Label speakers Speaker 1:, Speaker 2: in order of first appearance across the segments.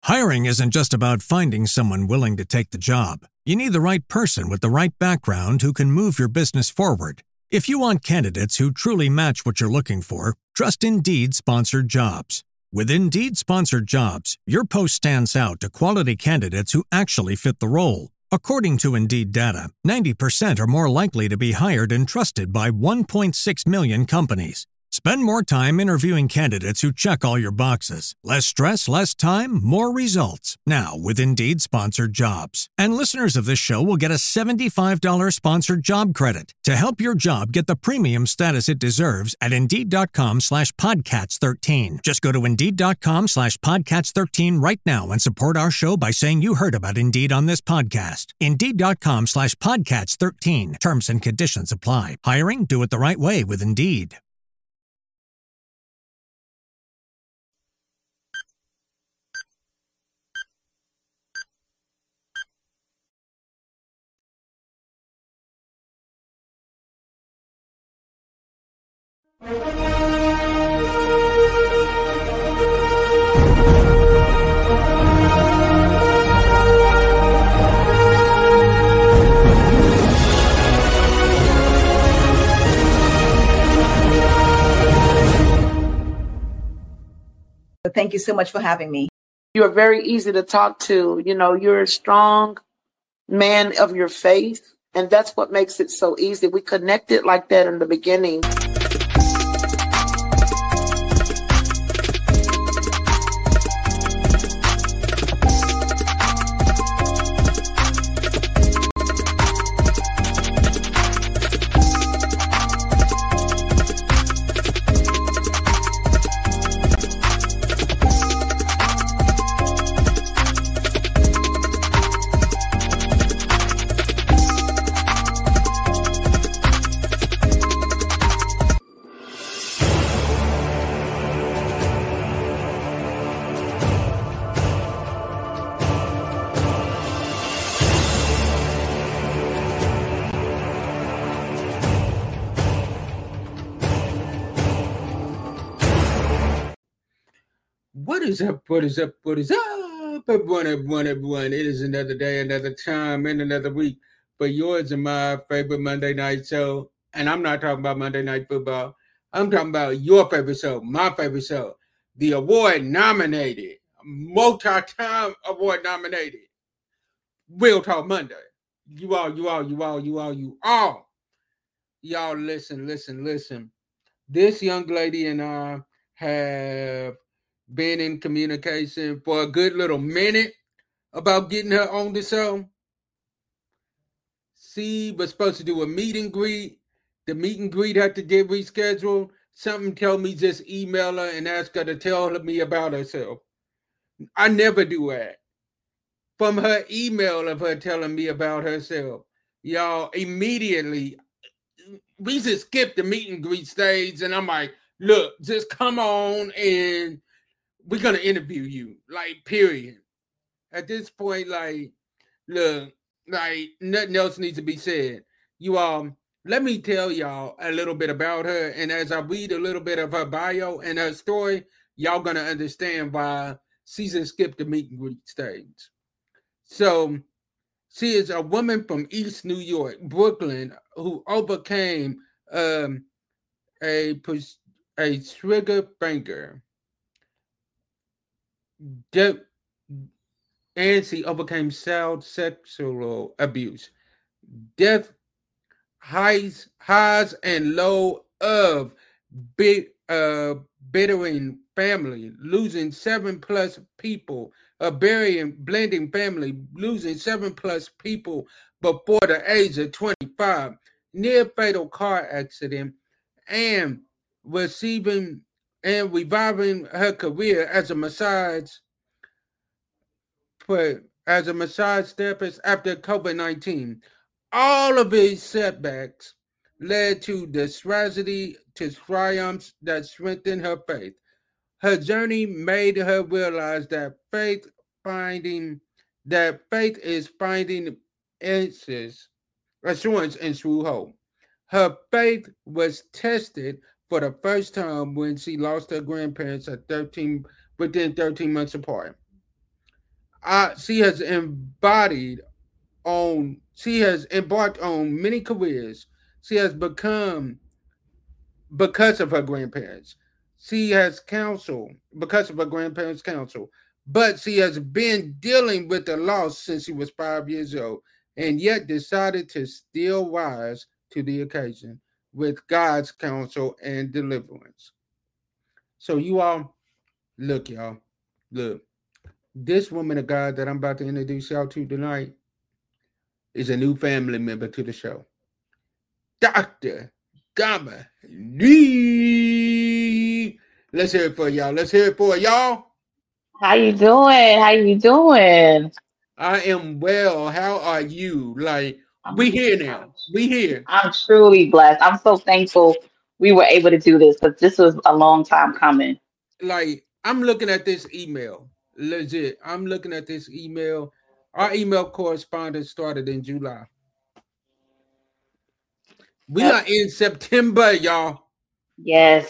Speaker 1: Hiring isn't just about finding someone willing to take the job. You need the right person with the right background who can move your business forward. If you want candidates who truly match what you're looking for, trust Indeed Sponsored Jobs. With Indeed Sponsored Jobs, your post stands out to quality candidates who actually fit the role. According to Indeed data, 90% are more likely to be hired and trusted by 1.6 million companies. Spend more time interviewing candidates who check all your boxes. Less stress, less time, more results. Now with Indeed Sponsored Jobs. And listeners of this show will get a $75 sponsored job credit to help your job get the premium status it deserves at Indeed.com/Podcats13. Just go to Indeed.com/Podcats13 right now and support our show by saying you heard about Indeed on this podcast. Indeed.com/Podcats13. Terms and conditions apply. Hiring? Do it the right way with Indeed.
Speaker 2: Thank you so much for having me.
Speaker 3: You're very easy to talk to. You know, you're a strong man of your faith, and that's what makes it so easy. We connected like that in the beginning.
Speaker 4: What is up? What is up? What is up? Everyone. It is another day, another time, and another week for yours and my favorite Monday night show. And I'm not talking about Monday Night Football. I'm talking about your favorite show, my favorite show, the award-nominated, multi-time award-nominated Real Talk Monday. You all. Y'all listen. This young lady and I have been in communication for a good little minute about getting her on the show. She was supposed to do a meet and greet. The meet and greet had to get rescheduled. Something told me just email her and ask her to tell me about herself. I never do that. From her email of her telling me about herself, y'all, immediately, we just skipped the meet and greet stage, and I'm like, look, just come on and we're going to interview you, like, period. At this point, like, look, like, nothing else needs to be said. You all, let me tell y'all a little bit about her, and as I read a little bit of her bio and her story, y'all going to understand why she's skipped the meet and greet stage. So, she is a woman from East New York, Brooklyn, who overcame a trigger finger. And she overcame child sexual abuse. Death, highs and low of bittering family, losing 7+ people, blending family, losing 7+ people before the age of 25, near fatal car accident, and reviving her career as a massage therapist after COVID-19. All of these setbacks led to the tragedy to triumphs that strengthened her faith. Her journey made her realize that faith is finding answers, assurance, and true hope. Her faith was tested for the first time when she lost her grandparents at within 13 months apart. She has she has embarked on many careers. She has become because of her grandparents. She has counsel because of her grandparents' counsel. But she has been dealing with the loss since she was 5 years old, and yet decided to still rise to the occasion with God's counsel and deliverance. So you all, look, y'all, look. This woman of God that I'm about to introduce y'all to tonight is a new family member to the show. Dr. Gama Lee. Let's hear it for y'all. Let's hear it for y'all.
Speaker 5: How you doing? How you doing?
Speaker 4: I am well. How are you? Like, we
Speaker 5: I'm,
Speaker 4: here
Speaker 5: I'm,
Speaker 4: now. We here.
Speaker 5: I'm truly blessed. I'm so thankful we were able to do this because this was a long time coming.
Speaker 4: Like, I'm looking at this email. Legit. I'm looking at this email. Our email correspondence started in July. We
Speaker 5: Yep.
Speaker 4: are in September, y'all.
Speaker 5: Yes.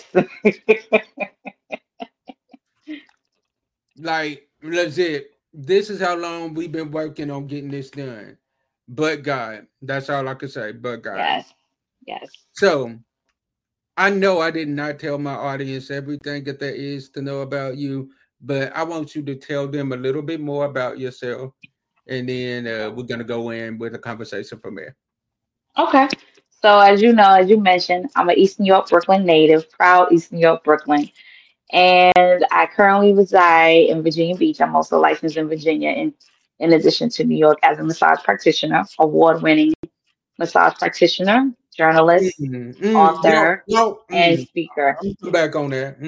Speaker 4: Like, legit. This is how long we've been working on getting this done. But God. That's all I can say. But God.
Speaker 5: Yes. Yes.
Speaker 4: So, I know I did not tell my audience everything that there is to know about you, but I want you to tell them a little bit more about yourself. And then we're going to go in with a conversation from there.
Speaker 5: Okay. So as you know, as you mentioned, I'm an East New York, Brooklyn native, proud East New York, Brooklyn. And I currently reside in Virginia Beach. I'm also licensed in Virginia in addition to New York as a massage practitioner, award-winning massage practitioner, journalist,
Speaker 4: No,
Speaker 5: author,
Speaker 4: no.
Speaker 5: and speaker.
Speaker 4: I'm come back on that.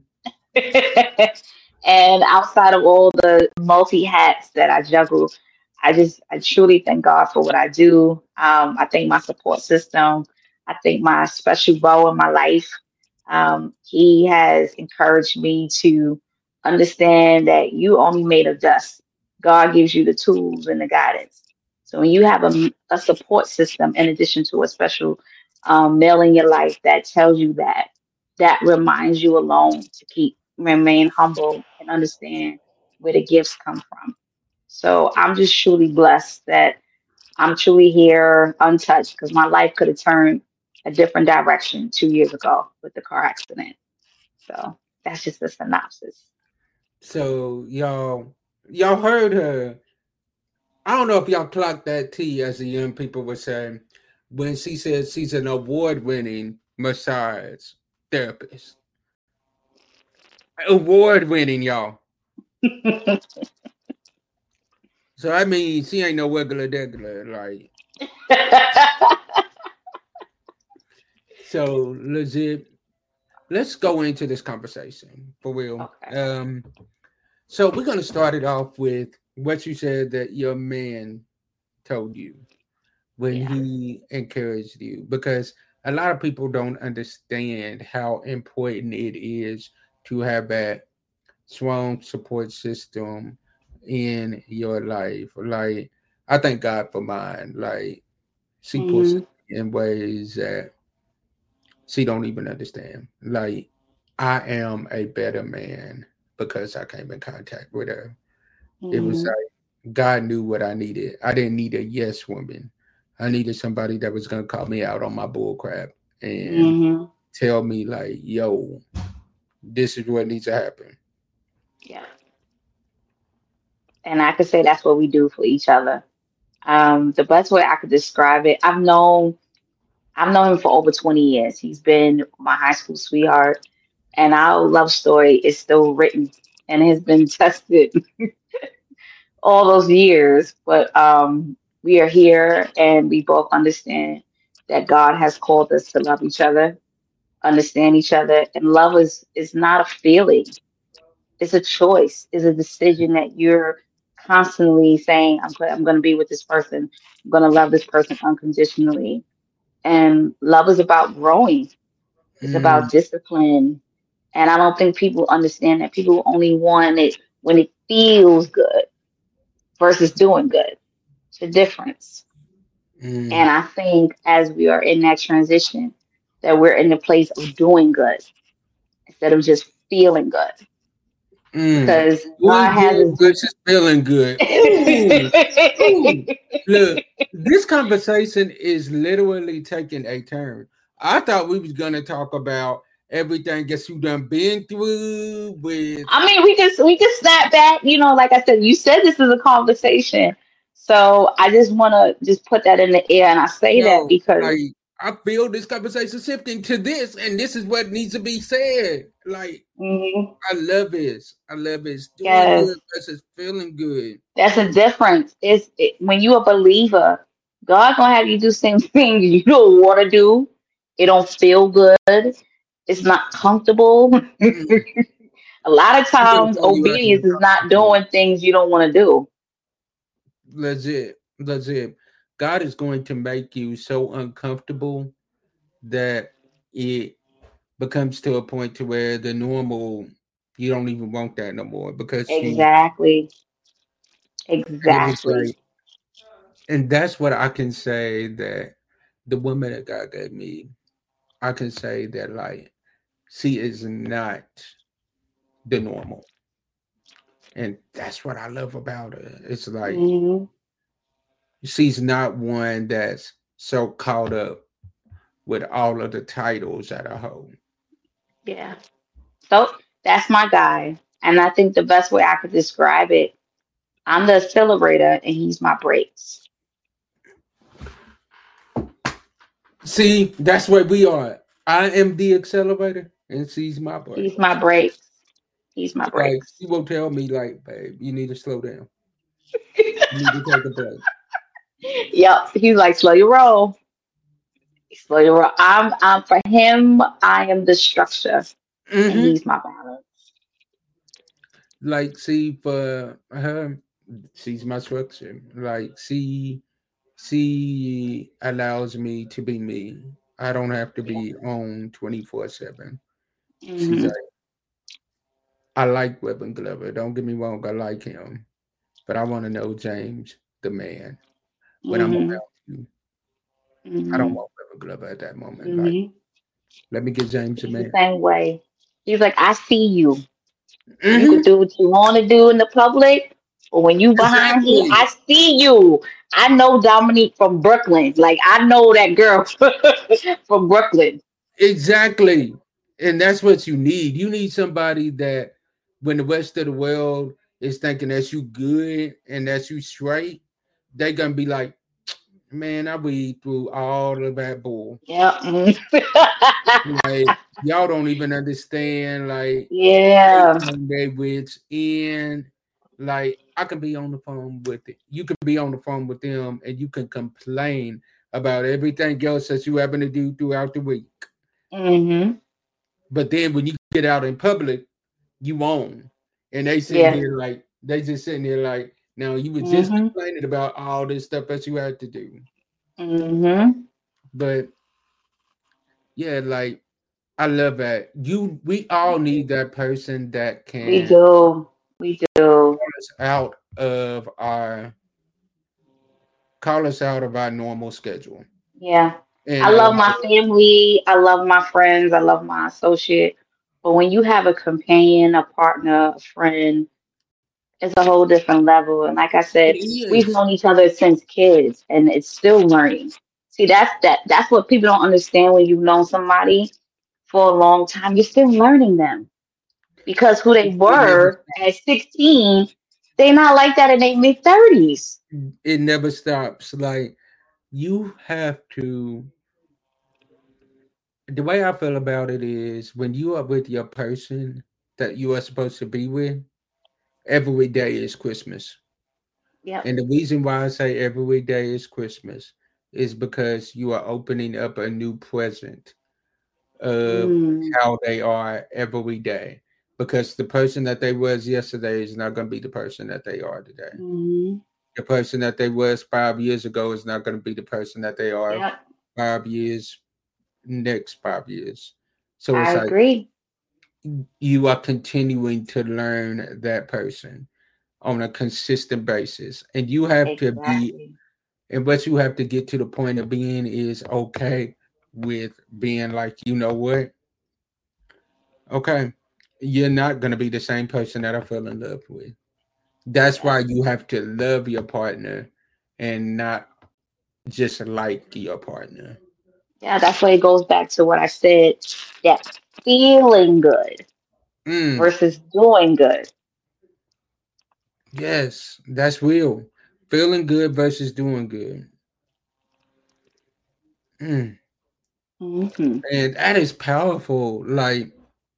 Speaker 5: And outside of all the multi hats that I juggle, I truly thank God for what I do. I thank my support system. I thank my special bow in my life. He has encouraged me to understand that you only made of dust. God gives you the tools and the guidance. So when you have a support system in addition to a special male in your life that tells you that reminds you alone to keep remain humble and understand where the gifts come from. So I'm just truly blessed that I'm truly here untouched because my life could have turned a different direction 2 years ago with the car accident. So that's just a synopsis.
Speaker 4: So y'all heard her. I don't know if y'all clocked that T, as the young people were saying, when she says she's an award-winning massage therapist. Award-winning, y'all. So I mean, she ain't no regular degular, like. So legit. Let's go into this conversation for real.
Speaker 5: Okay.
Speaker 4: So we're gonna start it off with what you said that your man told you when
Speaker 5: Yeah.
Speaker 4: he encouraged you, because a lot of people don't understand how important it is to have that strong support system in your life. Like, I thank God for mine. Like, she puts
Speaker 5: Hmm.
Speaker 4: in ways that she don't even understand. Like, I am a better man because I came in contact with her. It was
Speaker 5: Hmm.
Speaker 4: like God knew what I needed. I didn't need a yes woman. I needed somebody that was gonna call me out on my bull crap and
Speaker 5: Hmm.
Speaker 4: tell me like, yo, this is what needs to happen.
Speaker 5: Yeah. And I could say that's what we do for each other. The best way I could describe it, I've known him for over 20 years. He's been my high school sweetheart, and our love story is still written and has been tested all those years. But we are here, and we both understand that God has called us to love each other, understand each other, and love is not a feeling; it's a choice, it's a decision that you're constantly saying, I'm going to be with this person, I'm going to love this person unconditionally." And love is about growing. It's
Speaker 4: Mm,
Speaker 5: about discipline. And I don't think people understand that. People only want it when it feels good versus doing good. It's a difference.
Speaker 4: mm,
Speaker 5: And I think as we are in that transition, that we're in the place of doing good instead of just feeling good. because
Speaker 4: Doing
Speaker 5: God has
Speaker 4: good
Speaker 5: a
Speaker 4: versus feeling good. Ooh, ooh. Look, this conversation is literally taking a turn. I thought we was gonna talk about everything that you done been through with.
Speaker 5: I mean, we can snap back. Like I said, you said this is a conversation, so I just want to just put that in the air, and I say that
Speaker 4: No,
Speaker 5: because
Speaker 4: like I feel this conversation shifting to this, and this is what needs to be said. Like
Speaker 5: mhm,
Speaker 4: I love this. I love this. Doing
Speaker 5: yes,
Speaker 4: good versus feeling good.
Speaker 5: that's a difference. When you a believer, God gonna have you do some things you don't want to do. It don't feel good. It's not comfortable.
Speaker 4: Mm.
Speaker 5: A lot of
Speaker 4: I'm gonna
Speaker 5: times,
Speaker 4: tell you right
Speaker 5: obedience is not
Speaker 4: now.
Speaker 5: doing things you don't want to do.
Speaker 4: Legit. Legit. God is going to make you so uncomfortable that it becomes to a point to where the normal you don't even want that no more because you
Speaker 5: Exactly.
Speaker 4: and it was
Speaker 5: Exactly.
Speaker 4: like and that's what I can say that the woman that God gave me, I can say that like she is not the normal. And that's what I love about her. It's like
Speaker 5: Hmm.
Speaker 4: she's not one that's so caught up with all of the titles that I hold.
Speaker 5: Yeah. So that's my guy. And I think the best way I could describe it, I'm the accelerator and he's my brakes.
Speaker 4: See, that's where we are. I am the accelerator and she's my
Speaker 5: He's
Speaker 4: brake.
Speaker 5: my brakes. He's my
Speaker 4: Like
Speaker 5: brakes.
Speaker 4: she will tell me, like, babe, you need to slow down. You need to take a break.
Speaker 5: Yep. He's like, slow your roll. Slow your roll. I'm for him, I am the structure and
Speaker 4: Hmm.
Speaker 5: he's my balance.
Speaker 4: Like, see, for her, she's my structure. Like, she allows me to be me. I don't have to
Speaker 5: Yeah.
Speaker 4: be on 24/7. She's
Speaker 5: Hmm.
Speaker 4: like, I like Weapon Glover. Don't get me wrong, I like him. But I want to know James, the man. When I'm
Speaker 5: Hmm.
Speaker 4: around you, I don't
Speaker 5: Hmm.
Speaker 4: want Weapon Glover at that moment. Like,
Speaker 5: Hmm.
Speaker 4: let me get James, the
Speaker 5: He's the
Speaker 4: man.
Speaker 5: same way. He's like, I see you. You could
Speaker 4: Hmm.
Speaker 5: do what you want to do in the public, but when you behind here,
Speaker 4: Exactly.
Speaker 5: I see you. I know Dominique from Brooklyn. Like I know that girl from Brooklyn.
Speaker 4: Exactly. And that's what you need. You need somebody that when the rest of the world is thinking that you good and that you straight, they gonna be like, man, I read through all of that bull.
Speaker 5: Yeah. Mm.
Speaker 4: Like y'all don't even understand. Like they
Speaker 5: Yeah.
Speaker 4: on their wits end. Like I can be on the phone with it. You can be on the phone with them, and you can complain about everything else that you having to do throughout the week.
Speaker 5: Hmm.
Speaker 4: But then when you get out in public, you own. And they sitting
Speaker 5: Yeah.
Speaker 4: here like they just sitting here like now you was just
Speaker 5: Hmm.
Speaker 4: complaining about all this stuff that you had to do.
Speaker 5: Hmm.
Speaker 4: But yeah, like I love that. We all need that person that
Speaker 5: We
Speaker 4: can
Speaker 5: do. We do.
Speaker 4: us out of our call us out of our normal schedule.
Speaker 5: Yeah. I
Speaker 4: And
Speaker 5: love
Speaker 4: allow
Speaker 5: my family. I love my friends. I love my associate. But when you have a companion, a partner, a friend, it's a whole different level. And like I
Speaker 4: it
Speaker 5: said, we've
Speaker 4: is.
Speaker 5: known each other since kids, and it's still learning. See, that's what people don't understand when you've known somebody for a long time. You're still learning them because who they
Speaker 4: It never
Speaker 5: were at 16, they not like that in their mid 30s.
Speaker 4: it never stops. Like you have to the way I feel about it is when you are with your person that you are supposed to be with, every day is Christmas.
Speaker 5: Yep.
Speaker 4: And the reason why I say every day is Christmas is because you are opening up a new present of
Speaker 5: Mm,
Speaker 4: how they are every day. Because the person that they was yesterday is not going to be the person that they are today.
Speaker 5: mm,
Speaker 4: The person that they was 5 years ago is not going to be the person that they are
Speaker 5: yep.
Speaker 4: 5 years, next 5 years. So
Speaker 5: I
Speaker 4: it's like
Speaker 5: agree.
Speaker 4: you are continuing to learn that person on a consistent basis. And you have to be,
Speaker 5: Exactly.
Speaker 4: and what you have to get to the point of being is okay with being like, you know what? Okay, you're not going to be the same person that I fell in love with. That's why you have to love your partner and not just like your partner.
Speaker 5: Yeah, that's why it goes back to what I said, that feeling good
Speaker 4: Mm,
Speaker 5: versus doing good.
Speaker 4: yes, that's real. Feeling good versus doing good. Mm,
Speaker 5: Hmm.
Speaker 4: and that is powerful. Like,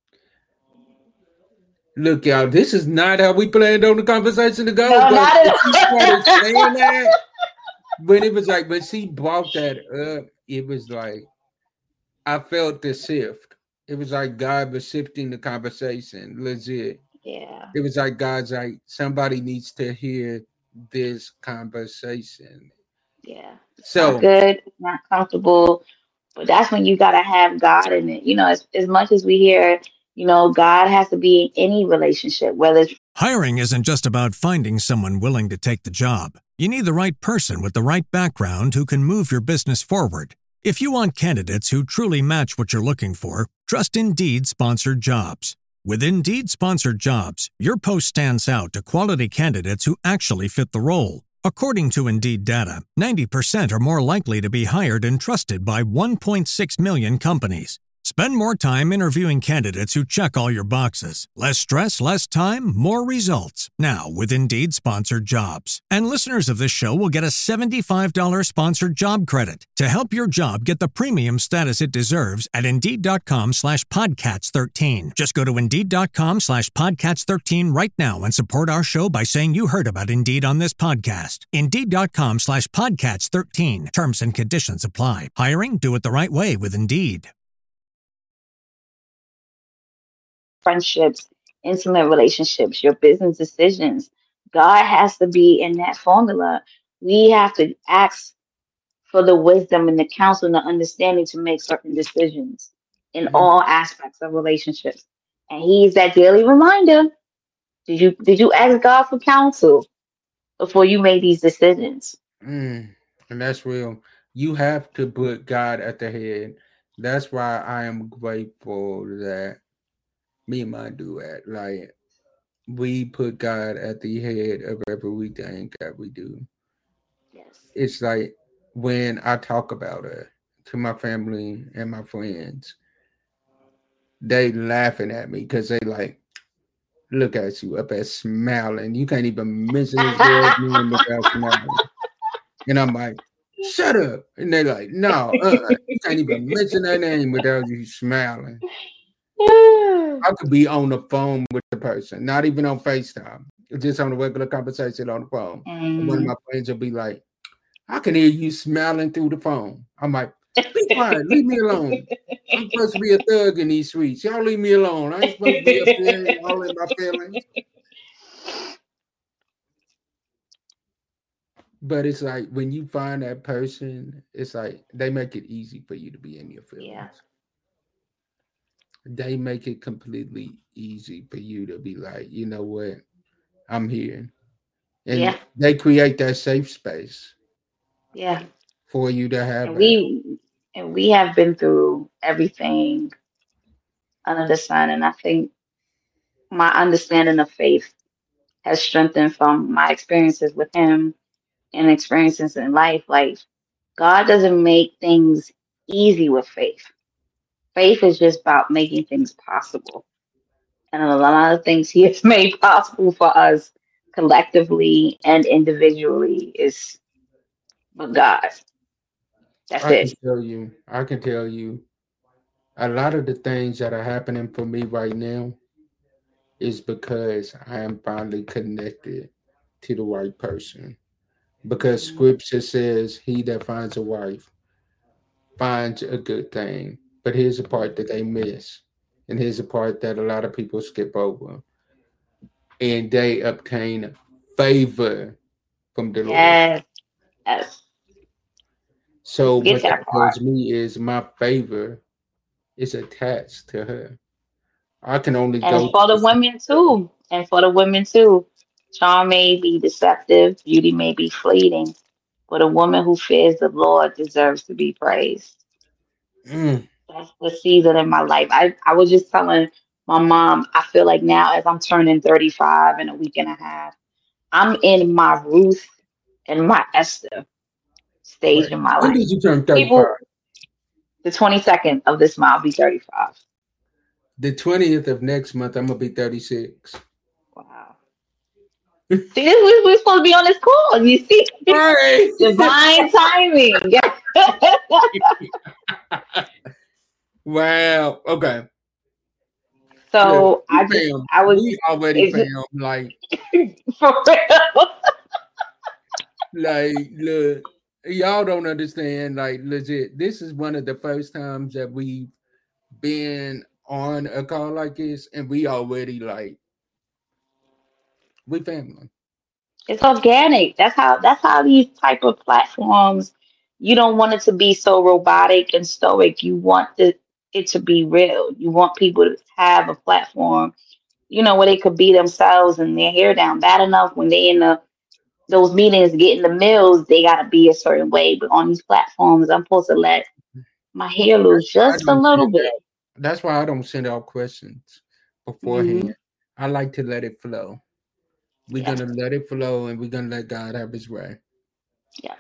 Speaker 4: look, y'all, this is not how we planned on the conversation to go.
Speaker 5: No,
Speaker 4: But
Speaker 5: not
Speaker 4: when she started
Speaker 5: at
Speaker 4: saying
Speaker 5: all.
Speaker 4: that, when it was like, when she brought that up, it was like, I felt the shift. It was like God was shifting the conversation, legit.
Speaker 5: Yeah,
Speaker 4: It was like God's like, somebody needs to hear this conversation.
Speaker 5: yeah. It's not
Speaker 4: So,
Speaker 5: good. It's not comfortable. But that's when you gotta have God in it. As much as we hear, God has to be in any relationship, whether it's
Speaker 1: Hiring isn't just about finding someone willing to take the job. You need the right person with the right background who can move your business forward. If you want candidates who truly match what you're looking for, trust Indeed sponsored jobs. With Indeed sponsored jobs, your post stands out to quality candidates who actually fit the role. According to Indeed data, 90% are more likely to be hired and trusted by 1.6 million companies. Spend more time interviewing candidates who check all your boxes. Less stress, less time, more results. Now with Indeed sponsored jobs. And listeners of this show will get a $75 sponsored job credit to help your job get the premium status it deserves at Indeed.com/Podcats13. Just go to Indeed.com/Podcats13 right now and support our show by saying you heard about Indeed on this podcast. Indeed.com/Podcats13. Terms and conditions apply. Hiring? Do it the right way with Indeed.
Speaker 5: friendships, intimate relationships, your business decisions. God has to be in that formula. We have to ask for the wisdom and the counsel and the understanding to make certain decisions in all aspects of relationships. And He's that daily reminder. Did you ask God for counsel before you made these decisions?
Speaker 4: mm, and that's real. You have to put God at the head. That's why I am grateful that me and my duet, like, we put God at the head of everything that we do.
Speaker 5: Yes.
Speaker 4: It's like when I talk about it to my family and my friends, they laughing at me because they like, look at you up at smiling. You can't even mention this girl's name without smiling. And I'm like, shut up. And they're like, no, you can't even mention that name without you smiling.
Speaker 5: Yeah.
Speaker 4: I could be on the phone with the person, not even on FaceTime, just on a regular conversation on the phone. And one of
Speaker 5: Mm.
Speaker 4: my friends will be like, I can hear you smiling through the phone. I'm like, be quiet, leave me alone. I'm supposed to be a thug in these streets. Y'all leave me alone. I ain't supposed to be up here all in my feelings. But it's like when you find that person, it's like they make it easy for you to be in your
Speaker 5: Yeah.
Speaker 4: feelings. They make it completely easy for you to be like, you know what, I'm here. And
Speaker 5: Yeah.
Speaker 4: they create that safe space
Speaker 5: Yeah.
Speaker 4: for you to have
Speaker 5: And
Speaker 4: that.
Speaker 5: we have been through everything under the sun, and I think my understanding of faith has strengthened from my experiences with Him and experiences in life. Like, God doesn't make things easy with faith. Faith is just about making things possible, and a lot of things He has made possible for us collectively and individually is with God. That's it.
Speaker 4: I can tell you a lot of the things that are happening for me right now is because I am finally connected to the right person. Because
Speaker 5: Mhm.
Speaker 4: scripture says, he that finds a wife finds a good thing. But here's the part that they miss. And here's the part that a lot of people skip over. And they obtain favor from the Lord.
Speaker 5: Yes, yes. We
Speaker 4: So
Speaker 5: forget
Speaker 4: what
Speaker 5: that
Speaker 4: that
Speaker 5: part.
Speaker 4: tells me is my favor is attached to her. I can only
Speaker 5: And
Speaker 4: go
Speaker 5: for the
Speaker 4: to
Speaker 5: women too. And for the women too. Charm may be deceptive, beauty may be fleeting, but a woman who fears the Lord deserves to be praised.
Speaker 4: mm,
Speaker 5: That's the season in my life. I was just telling my mom, I feel like now as I'm turning 35 in a week and a half, I'm in my Ruth and my Esther stage
Speaker 4: Right.
Speaker 5: in my
Speaker 4: When
Speaker 5: life.
Speaker 4: did you turn 35?
Speaker 5: People, the 22nd of this month, I'll be 35.
Speaker 4: The 20th of next month, I'm gonna be 36.
Speaker 5: Wow. See, we're supposed to be on this call. You see,
Speaker 4: Right.
Speaker 5: divine timing. Yeah.
Speaker 4: Wow. Okay. Look,
Speaker 5: So I was,
Speaker 4: we already
Speaker 5: it's
Speaker 4: found like
Speaker 5: for real.
Speaker 4: look, y'all don't understand. Like legit, this is one of the first times that we've been on a call like this, and we already like we family.
Speaker 5: It's organic. That's how these type of platforms. You don't want it to be so robotic and stoic. You want it to be real. You want people to have a platform, where they could be themselves and their hair down. Bad enough when they in those meetings getting the meals, they gotta be a certain way. But on these platforms, I'm supposed to let my hair loose
Speaker 4: I
Speaker 5: just a
Speaker 4: don't
Speaker 5: little
Speaker 4: send
Speaker 5: bit.
Speaker 4: That's why I don't send out questions beforehand.
Speaker 5: Hmm.
Speaker 4: I like to let it flow. We're
Speaker 5: Yeah,
Speaker 4: gonna let it flow, and we're gonna let God have His way.
Speaker 5: yeah.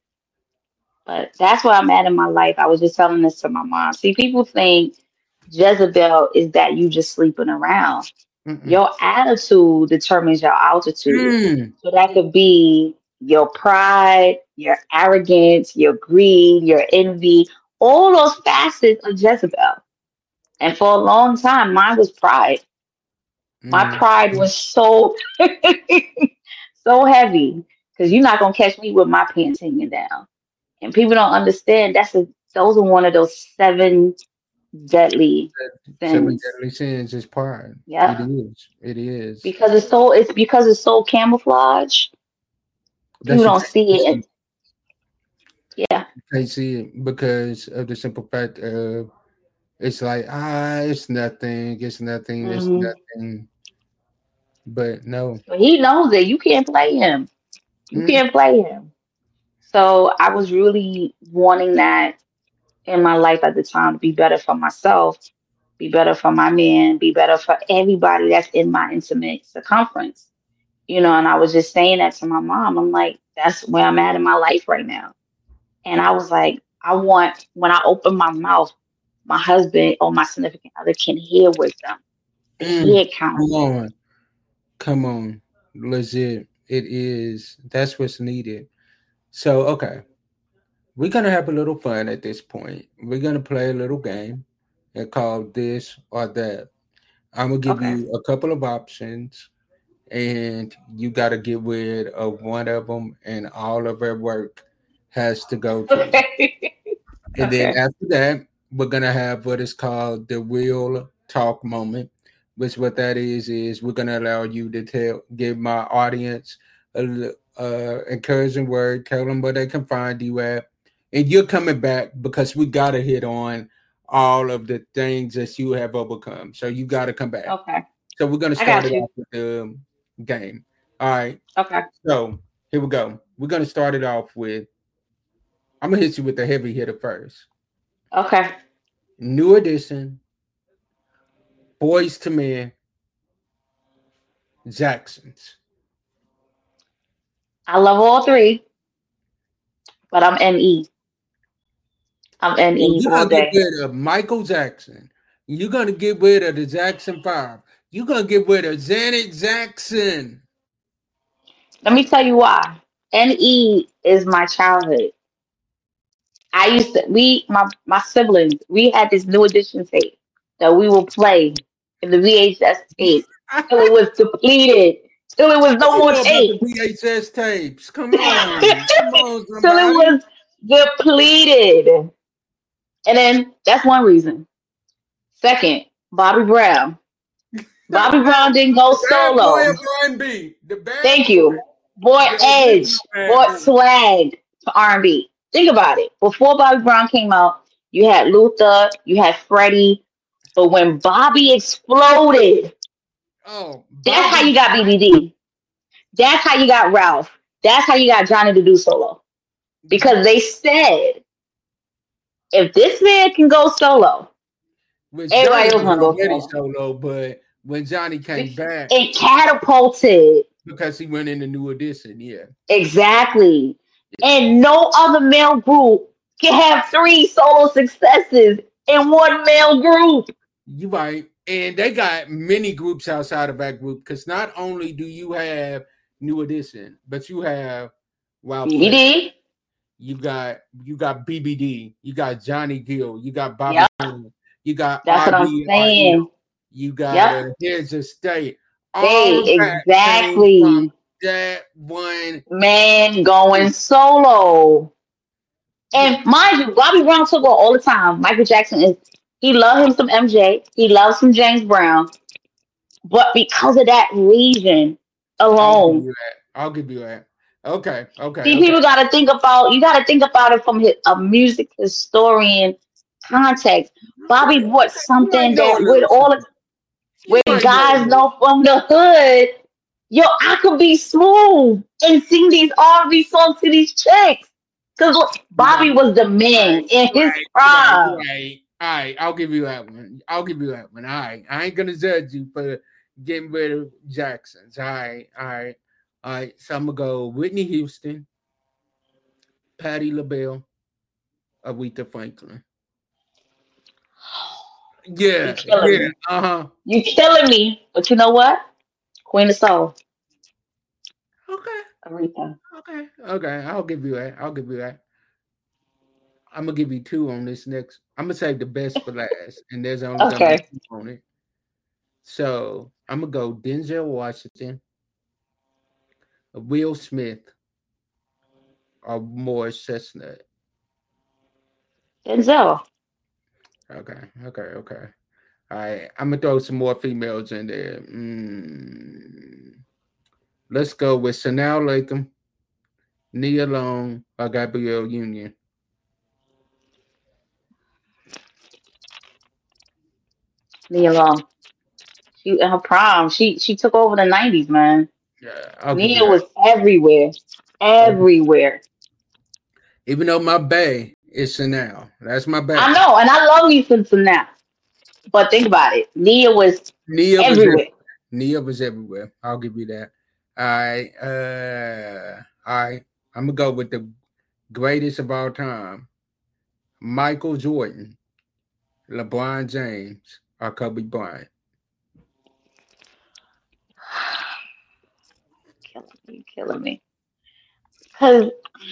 Speaker 5: But that's where I'm at in my life. I was just telling this to my mom. See, people think Jezebel is that you just sleeping around.
Speaker 4: Mm-mm.
Speaker 5: Your attitude determines your altitude.
Speaker 4: Mm.
Speaker 5: So that could be your pride, your arrogance, your greed, your envy, all those facets of Jezebel. And for a long time, mine was pride. My
Speaker 4: Mm.
Speaker 5: pride was so so heavy because you're not gonna catch me with my pants hanging down. And people don't understand those are one of those seven deadly
Speaker 4: Seven
Speaker 5: sins.
Speaker 4: deadly sins is pride. It
Speaker 5: Yep.
Speaker 4: is. It is.
Speaker 5: Because it's so camouflage. People
Speaker 4: That's you
Speaker 5: don't
Speaker 4: can't
Speaker 5: see
Speaker 4: see.
Speaker 5: it. Yeah.
Speaker 4: You can't see it because of the simple fact of it's like it's nothing. It's nothing. It's
Speaker 5: Hmm.
Speaker 4: nothing. But no.
Speaker 5: But he knows it. You can't play him. You
Speaker 4: Mm.
Speaker 5: can't play him. So I was really wanting that in my life at the time to be better for myself, be better for my man, be better for everybody that's in my intimate circumference. And I was just saying that to my mom. I'm like, that's where I'm at in my life right now. And I was like, I want, when I open my mouth, my husband or my significant other can hear wisdom, the
Speaker 4: Mm.
Speaker 5: hear
Speaker 4: Come
Speaker 5: counsel.
Speaker 4: on. Come on. Legit. It is. That's what's needed. So okay. We're gonna have a little fun at this point. We're gonna play a little game and call this or that. I'm gonna give
Speaker 5: Okay.
Speaker 4: you a couple of options, and you gotta get rid of one of them, and all of our work has to go to you.
Speaker 5: Okay.
Speaker 4: And then
Speaker 5: Okay.
Speaker 4: after that, we're gonna have what is called the real talk moment, which what that is we're gonna allow you to give my audience encouraging word, tell them where they can find you at, and you're coming back because we gotta hit on all of the things that you have overcome. So you gotta come back.
Speaker 5: Okay.
Speaker 4: So we're gonna
Speaker 5: I
Speaker 4: start
Speaker 5: got
Speaker 4: it
Speaker 5: you.
Speaker 4: off with the game. All right.
Speaker 5: Okay.
Speaker 4: So here we go. We're gonna start it off with. I'm gonna hit you with the heavy hitter first.
Speaker 5: Okay.
Speaker 4: New Edition, Boys to Men, Jacksons.
Speaker 5: I love all three, but I'm NE. I'm
Speaker 4: So
Speaker 5: NE
Speaker 4: you're
Speaker 5: all
Speaker 4: gonna get
Speaker 5: day.
Speaker 4: rid of Michael Jackson. You're gonna get rid of the Jackson 5. You're gonna get rid of Janet Jackson.
Speaker 5: Let me tell you why. NE is my childhood. I used to my siblings, we had this new edition tape that we will play in the VHS tape till it was depleted, till it was
Speaker 4: What
Speaker 5: no
Speaker 4: you
Speaker 5: more
Speaker 4: know about the
Speaker 5: tape.
Speaker 4: VHS tapes? Come on. Come on,
Speaker 5: Till it
Speaker 4: somebody.
Speaker 5: was depleted. And then that's one reason. Second, Bobby Brown. Bobby Brown didn't go
Speaker 4: The bad boy
Speaker 5: solo.
Speaker 4: of R&B. The bad
Speaker 5: Thank
Speaker 4: boy.
Speaker 5: you. Brought
Speaker 4: The original
Speaker 5: edge,
Speaker 4: bad
Speaker 5: brought
Speaker 4: boy.
Speaker 5: swag to R&B. Think about it. Before Bobby Brown came out, you had Luther, you had Freddie, but when Bobby exploded,
Speaker 4: Oh,
Speaker 5: that's how
Speaker 4: Bobby.
Speaker 5: you got BBD. That's how you got Ralph. That's how you got Johnny to do solo. Because they said, if this man can go solo,
Speaker 4: Which
Speaker 5: Everybody
Speaker 4: Johnny
Speaker 5: else
Speaker 4: was
Speaker 5: wanna go
Speaker 4: already
Speaker 5: solo.
Speaker 4: solo, but when Johnny came back,
Speaker 5: It catapulted.
Speaker 4: because he went in the New Edition, yeah.
Speaker 5: Exactly. And no other male group can have 3 solo successes in one male group.
Speaker 4: You're right. And they got many groups outside of that group, because not only do you have New Edition, but you have Wild Flesh.
Speaker 5: BBD.
Speaker 4: You got BBD, you got Johnny Gill, you got Bobby
Speaker 5: Yep.
Speaker 4: Brown, you got
Speaker 5: That's what I'm
Speaker 4: RBRE,
Speaker 5: saying.
Speaker 4: you got
Speaker 5: Yep.
Speaker 4: Here's a State. All
Speaker 5: Hey,
Speaker 4: of that came
Speaker 5: exactly.
Speaker 4: from that one
Speaker 5: Man going solo. And mind you, Bobby Brown took on all the time. Michael Jackson he loved him some MJ. He loves some James Brown. But because of that reason alone,
Speaker 4: I'll give you that. Okay.
Speaker 5: see, people gotta think about it from a music historian context. Bobby brought something that with guys know from the hood. Yo, I could be smooth and sing these R&B songs to these chicks. Because Bobby was the man in his prime.
Speaker 4: Right. All right, I'll give you that one. All right, I ain't gonna judge you for getting rid of Jacksons. All right. So I'm gonna go Whitney Houston, Patti LaBelle, Aretha Franklin. Yeah.
Speaker 5: You killing me, but you know what? Queen of Soul.
Speaker 4: Okay.
Speaker 5: Aretha.
Speaker 4: Okay. I'll give you that. I'm gonna give you 2 on this next. I'm gonna save the best for last, and there's only gonna be 2 on it. So I'm gonna go Denzel Washington, Will Smith, or Morris Chestnut.
Speaker 5: Denzel.
Speaker 4: Okay. All right, I'm gonna throw some more females in there. Let's go with Sanaa Lathan, Nia Long, or Gabrielle Union.
Speaker 5: Nia Long. She in her prime. She took over the 90s, man.
Speaker 4: Yeah,
Speaker 5: Nia was everywhere.
Speaker 4: Even though my bae is Sanaa. That's my bae.
Speaker 5: I know, and I love me some Sanaa. But think about it. Nia was everywhere.
Speaker 4: Nia was everywhere. I'll give you that. All right. I'm gonna go with the greatest of all time. Michael Jordan, LeBron James, or Kobe Bryant.
Speaker 5: Killing me. Because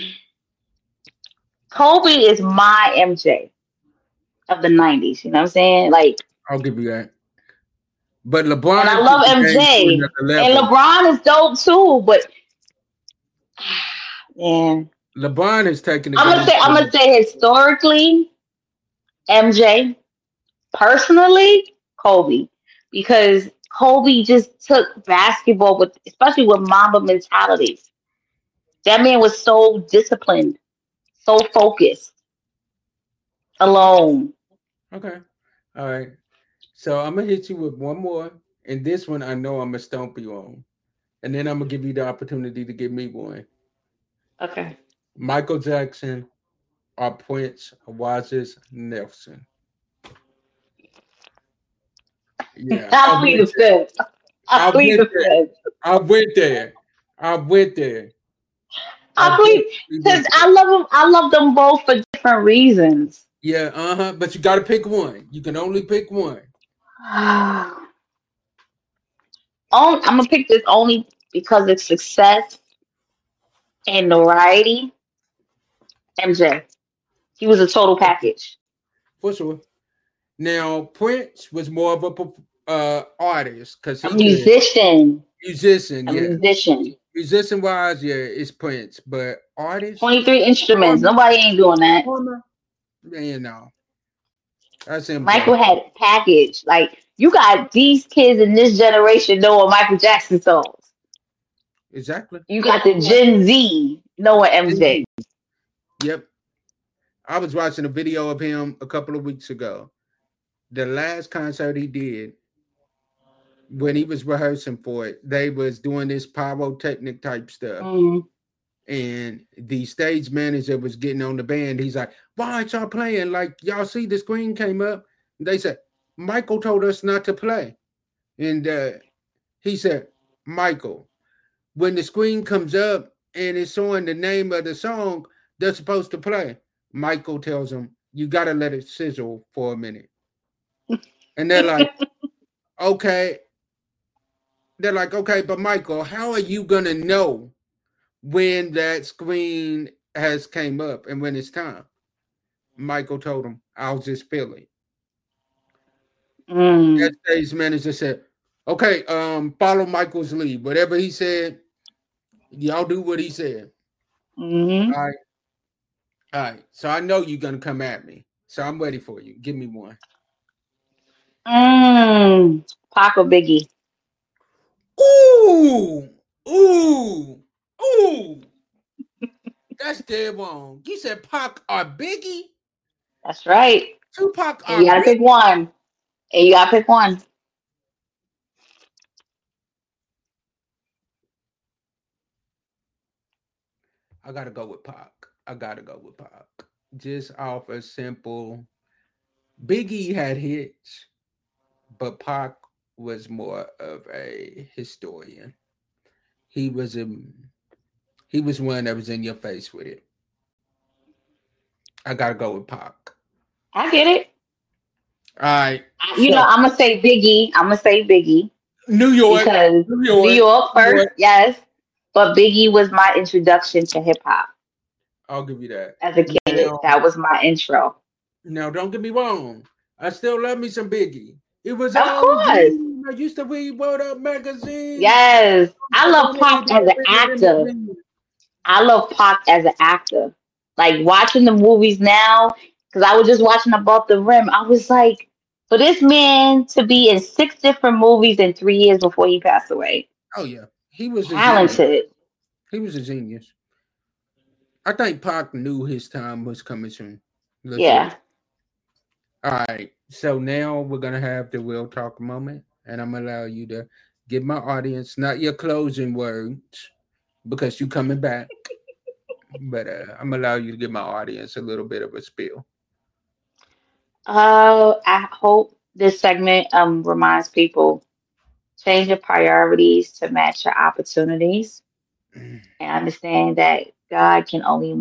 Speaker 5: Kobe is my MJ of the 90s. You know what I'm saying? Like,
Speaker 4: I'll give you that. But LeBron,
Speaker 5: and I love MJ, and LeBron is dope too. But man,
Speaker 4: LeBron is taking.
Speaker 5: I'm gonna say historically, MJ. Personally, Kobe, because Kobe just took basketball especially with Mamba mentality. That man was so disciplined, so focused, alone.
Speaker 4: Okay, all right. So I'm gonna hit you with one more, and this one I know I'm gonna stomp you on, and then I'm gonna give you the opportunity to give me one.
Speaker 5: Okay.
Speaker 4: Michael Jackson or Prince Wazis Nelson. Yeah,
Speaker 5: I
Speaker 4: went there.
Speaker 5: Because I love them both for different reasons.
Speaker 4: Yeah, but you gotta pick one. You can only pick one.
Speaker 5: I'm gonna pick this only because it's success and notoriety. MJ. He was a total package.
Speaker 4: For sure. Now, Prince was more of a artist because
Speaker 5: he's musician.
Speaker 4: Musician wise, yeah, it's Prince, but artist
Speaker 5: 23 instruments. Nobody ain't doing that.
Speaker 4: You know, that's him.
Speaker 5: Michael had a package. Like, you got these kids in this generation knowing Michael Jackson songs.
Speaker 4: Exactly.
Speaker 5: You got the Gen Z knowing MJ.
Speaker 4: Yep. I was watching a video of him a couple of weeks ago. The last concert he did, when he was rehearsing for it, they was doing this pyrotechnic type stuff.
Speaker 5: Mm-hmm.
Speaker 4: And the stage manager was getting on the band. He's like, why aren't y'all playing? Like, y'all see the screen came up? And they said, Michael told us not to play. And he said, Michael, when the screen comes up and it's showing the name of the song they're supposed to play, Michael tells him, you got to let it sizzle for a minute. And they're like, okay. They're like, okay, but Michael, how are you going to know when that screen has came up and when it's time? Michael told him, I'll just feel it. That stage manager said, okay, follow Michael's lead. Whatever he said, y'all do what he said.
Speaker 5: Mm-hmm.
Speaker 4: All right. So I know you're going to come at me. So I'm ready for you. Give me one.
Speaker 5: Pac or Biggie?
Speaker 4: Ooh. That's dead wrong. You said Pac or Biggie?
Speaker 5: That's right.
Speaker 4: Tupac or
Speaker 5: You gotta pick one. And you gotta pick one.
Speaker 4: I gotta go with Pac. Just off a simple. Biggie had hits, but Pac was more of a historian. He was one that was in your face with it. I gotta go with Pac.
Speaker 5: I get it.
Speaker 4: All right.
Speaker 5: I'm gonna say Biggie.
Speaker 4: New York.
Speaker 5: Because New York first, yes. But Biggie was my introduction to hip hop.
Speaker 4: I'll give you that.
Speaker 5: As a kid, that was my intro.
Speaker 4: Now, don't get me wrong. I still love me some Biggie. It was
Speaker 5: of course.
Speaker 4: I used to read Word Up magazine.
Speaker 5: Yes, I love Pac as an actor. Like watching the movies now, because I was just watching Above the Rim. I was like, for this man to be in 6 different movies in 3 years before he passed away.
Speaker 4: Oh yeah, he was
Speaker 5: talented.
Speaker 4: He was a genius. I think Pac knew his time was coming soon.
Speaker 5: Yeah.
Speaker 4: All right. So now we're going to have the real talk moment. And I'm going to allow you to give my audience, not your closing words, because you're coming back. But I'm going to allow you to give my audience a little bit of a spiel.
Speaker 5: I hope this segment reminds people, change your priorities to match your opportunities. And understand that God can only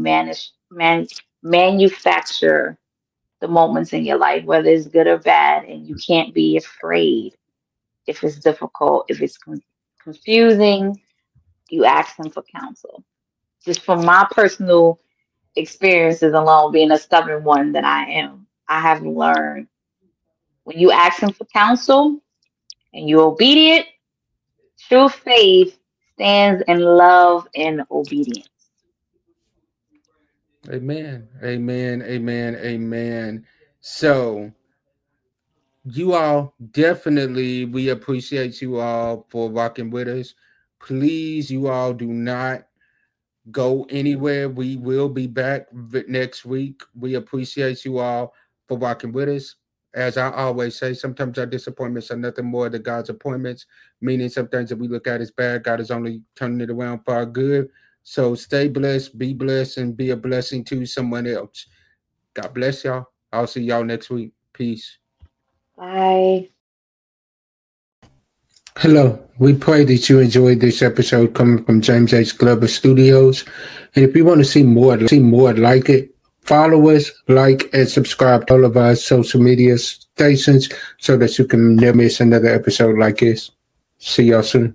Speaker 5: manufacture the moments in your life, whether it's good or bad, and you can't be afraid if it's difficult, if it's confusing. You ask Him for counsel. Just from my personal experiences alone, being a stubborn one that I am, I have learned when you ask Him for counsel and you're obedient, true faith stands in love and obedience.
Speaker 4: Amen. So you all definitely, we appreciate you all for rocking with us. Please, you all do not go anywhere. We will be back next week. We appreciate you all for rocking with us. As I always say, sometimes our disappointments are nothing more than God's appointments, meaning some things that we look at as bad, God is only turning it around for our good. So stay blessed, be blessed, and be a blessing to someone else. God bless y'all. I'll see y'all next week. Peace.
Speaker 5: Bye.
Speaker 4: Hello. We pray that you enjoyed this episode coming from James H. Glover Studios. And if you want to see more like it, follow us, like, and subscribe to all of our social media stations so that you can never miss another episode like this. See y'all soon.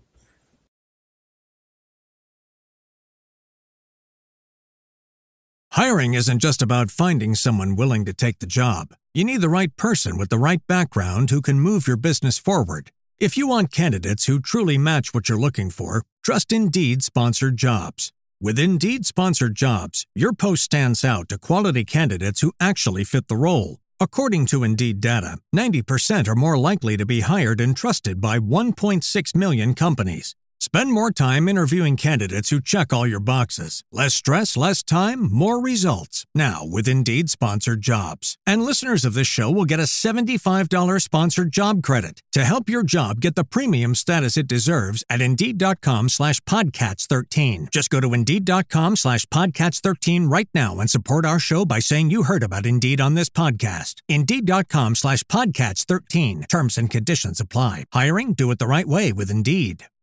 Speaker 1: Hiring isn't just about finding someone willing to take the job. You need the right person with the right background who can move your business forward. If you want candidates who truly match what you're looking for, trust Indeed Sponsored Jobs. With Indeed Sponsored Jobs, your post stands out to quality candidates who actually fit the role. According to Indeed data, 90% are more likely to be hired and trusted by 1.6 million companies. Spend more time interviewing candidates who check all your boxes. Less stress, less time, more results. Now, with Indeed sponsored jobs. And listeners of this show will get a $75 sponsored job credit to help your job get the premium status it deserves at Indeed.com/Podcats13. Just go to Indeed.com/Podcats13 right now and support our show by saying you heard about Indeed on this podcast. Indeed.com/Podcats13. Terms and conditions apply. Hiring? Do it the right way with Indeed.